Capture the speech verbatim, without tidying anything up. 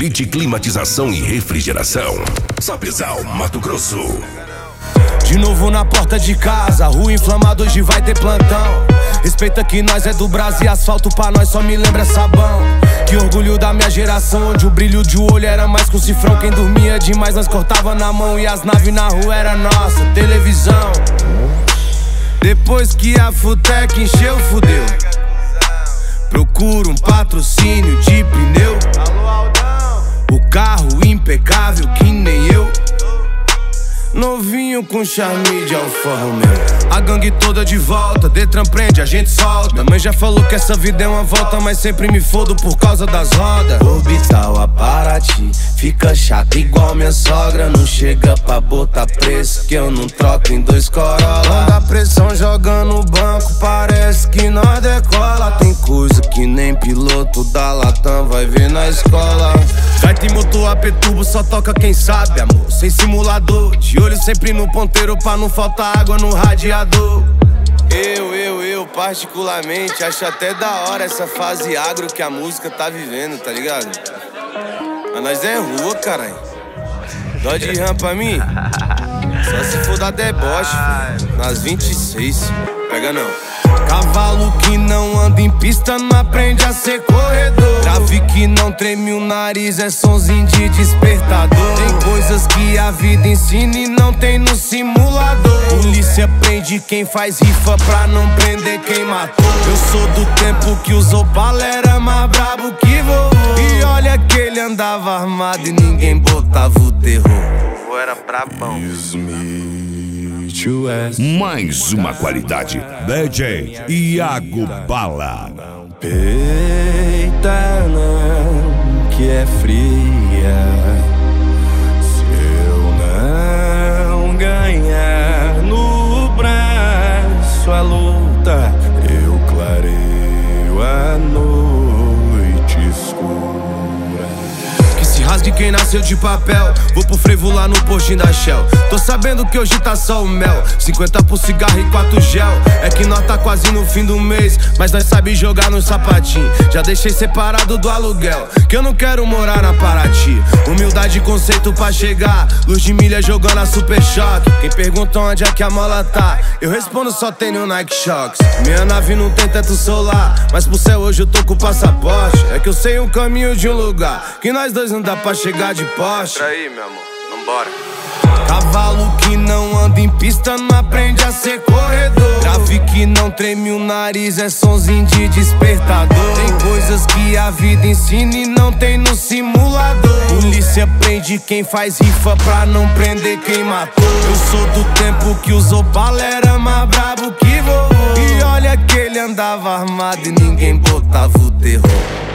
Elite Climatização e Refrigeração. Sapezal, Mato Grosso. De novo na porta de casa, rua inflamada, hoje vai ter plantão. Respeita que nós é do Brasil e asfalto pra nós só me lembra sabão. Que orgulho da minha geração, onde o brilho de olho era mais que um cifrão. Quem dormia demais nós cortava na mão e as naves na rua era nossa televisão. Depois que a Futec encheu, fudeu. Procuro um patrocínio de pneu. O carro impecável que nem eu. Novinho com charme de Alfa Romeo. A gangue toda de volta, Detran prende, a gente solta. Minha mãe já falou que essa vida é uma volta, mas sempre me fodo por causa das rodas. Orbital a Paraty, fica chato igual minha sogra. Não chega pra botar preço, que eu não troco em dois Corolla. Quando a pressão joga no banco, parece que nós decola. Tem coisa que nem piloto da Latam vai ver na escola. Gaita e motor A P Turbo só toca quem sabe, amor. Sem simulador, de olho sempre no ponteiro pra não faltar água no radiador. Eu, eu, eu particularmente acho até da hora essa fase agro que a música tá vivendo, tá ligado? Mas nós é rua, caralho. Dó de ram pra mim? Só se for da deboche, filho. Nas vinte e seis, pega não. Cavalo que não anda em pista não aprende a ser corredor. Trave que não treme o nariz é sonzinho de despertador. Tem coisas que a vida ensina e não tem no simulador. Polícia prende quem faz rifa pra não prender quem matou. Eu sou do tempo que usou bala, era mais brabo que vovô. E olha que ele andava armado e ninguém botava o terror. Vovô era brabão. Mais uma qualidade. D J Iago Bala. Peita não, que é fria. Se eu não ganhar no braço a luta, eu clareio a noite escura. Que se rasgue quem nasceu de papel. Vou pro frevo lá no postinho da Shell. Tô sabendo que hoje tá só o mel. Cinquenta por cigarro e quatro gel. É que nós tá quase no fim do mês, mas nós sabe jogar no sapatinho. Já deixei separado do aluguel, que eu não quero morar na Paraty. Humildade e conceito pra chegar. Luz de milha jogando a Super Choque. Quem pergunta onde é que a mola tá, eu respondo só tenho Nike Shox. Minha nave não tem teto solar, mas pro céu hoje eu tô com o passaporte. É que eu sei um caminho de um lugar que nós dois não dá pra chegar de Porsche. Entra aí, meu amor, vambora. Cavalo que não anda em pista não aprende a ser corredor. Trave que não treme o nariz é sonzinho de despertador. Tem coisas que a vida ensina e não tem no simulador. Polícia prende quem faz rifa pra não prender quem matou. Eu sou do tempo que usou bala, era mais brabo que vovô. E olha que ele andava armado e ninguém botava o terror.